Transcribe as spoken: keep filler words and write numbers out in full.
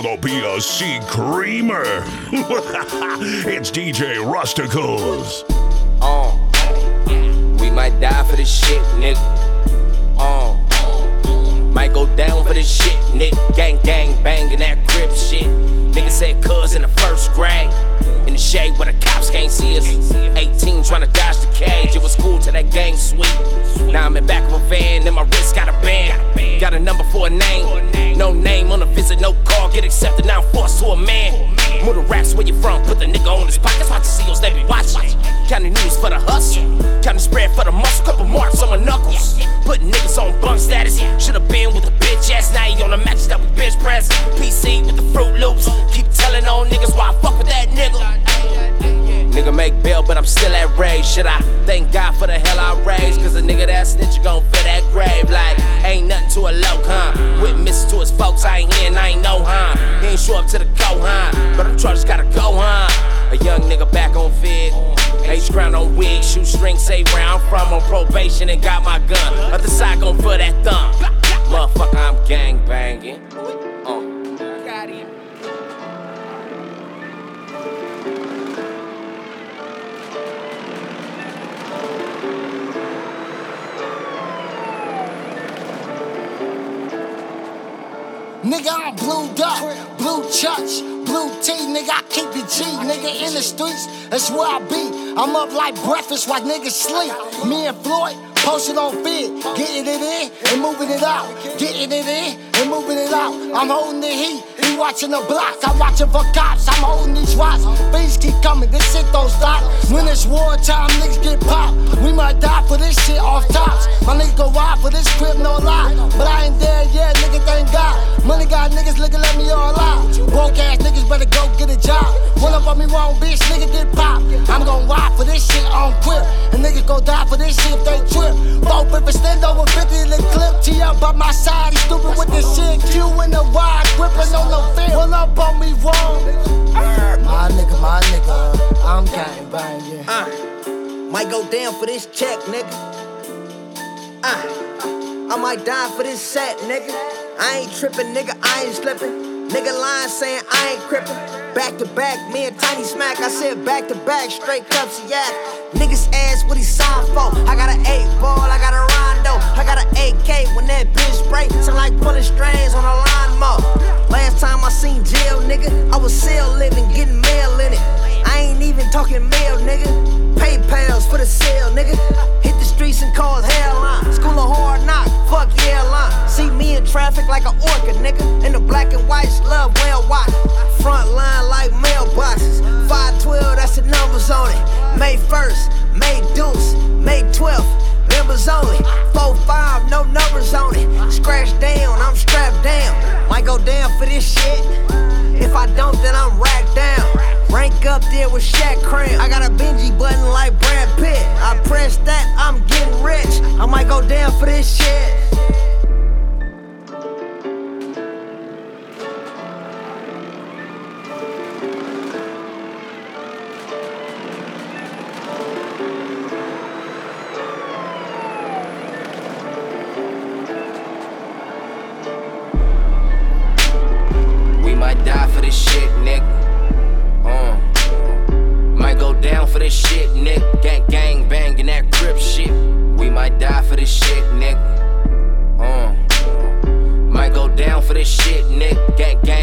little B S C creamer. It's D J Rusticles. Uh, we might die for this shit, nigga. Uh, might go down for this shit, nigga. Gang, gang, banging that grip shit. Nigga said cuz in the first grade. In the shade where the cops can't see us. eighteen trying to dodge the cage. It was cool till that gang sweep. Now I'm in back of a van and my wrist got a band. Got a number for a name. No name on the visit, no call. Get accepted, now I'm forced to a man. Move the racks where you from, put the nigga on his pockets. Watch the seals, they be watching. Counting news for the hustle. Counting spread for the muscle. Couple marks on my knuckles. Putting niggas on bunk status. Should've been with the bitch ass. Now you on the match that with bitch press. P C with the Fruit Loops. Keep telling on niggas why I fuck with that nigga. Nigga make bail, but I'm still at rage. Should I thank God for the hell I raised? Cause a nigga that snitch, you gon' fill that grave. Like, ain't nothing to a low, huh? Witness to his folks, I ain't here and I ain't know, huh? He ain't show up to the go, huh? But them charges gotta go, huh? A young nigga back on vid. H crown on wig, shoestring, say where I'm from. On probation and got my gun. Other side gon' feel that thumb. Motherfucker, I'm gang banging. Uh. Nigga, I'm blued up, blue church, blue tea, nigga, I keep it G, nigga, in the streets, that's where I be. I'm up like breakfast while niggas sleep. Me and Floyd, posted on feed, getting it in and moving it out, getting it in and moving it out. I'm holding the heat, he watching the blocks, I'm watching for cops, I'm holding these watts. Things keep coming, this shit don't stop. When it's wartime, niggas get popped. We might die for this shit off tops. My niggas go ride for this crib, no lie. But I ain't there yet, nigga, thank God. Money got niggas looking at me all out. Broke ass niggas better go get a job. Run up on me wrong, bitch, nigga get popped. I'm gon' ride for this shit on quip. And niggas gon' die for this shit if they trip. Both if it's stand over fifty in the clip. T up by my side, he stupid with this shit. Q in the ride, gripping on the film. Run up on me wrong. My nigga, my nigga, I'm gang banging. Uh, might go down for this check, nigga. Uh, I might die for this set, nigga. I ain't trippin', nigga, I ain't slippin'. Nigga lying saying I ain't crippin'. Back to back, me and Tiny Smack. I said back to back, straight cups of yak. Niggas ask what he signed for. I got an eight ball, I got a rondo. I got an A K when that bitch break. Sound like pulling strings on a lawnmower. Last time I seen jail, nigga, I was still living, getting mail in it. I ain't even talking mail, nigga. PayPals for the sale, nigga. Hit the streets and cause hell School of hard knock, fuck yeah line. See me in traffic like an orchid, nigga. In the black and white, love well watched. Front line like mailboxes. five twelve, that's the numbers on it. May first, May deuce, May twelfth, members only. four five, no numbers on it. Scratch down, I'm strapped down. Might go down for this shit. If I don't, then I'm racked down. Rank up there with Shaq Cram. I got a Benji button like Brad Pitt. I press that, I'm getting rich. I might go down for this shit. We might die for this shit, nigga. Uh, might go down for this shit, nigga. Gang, gang, banging that grip shit. We might die for this shit, nigga. Uh, might go down for this shit, nigga. Gang, gang.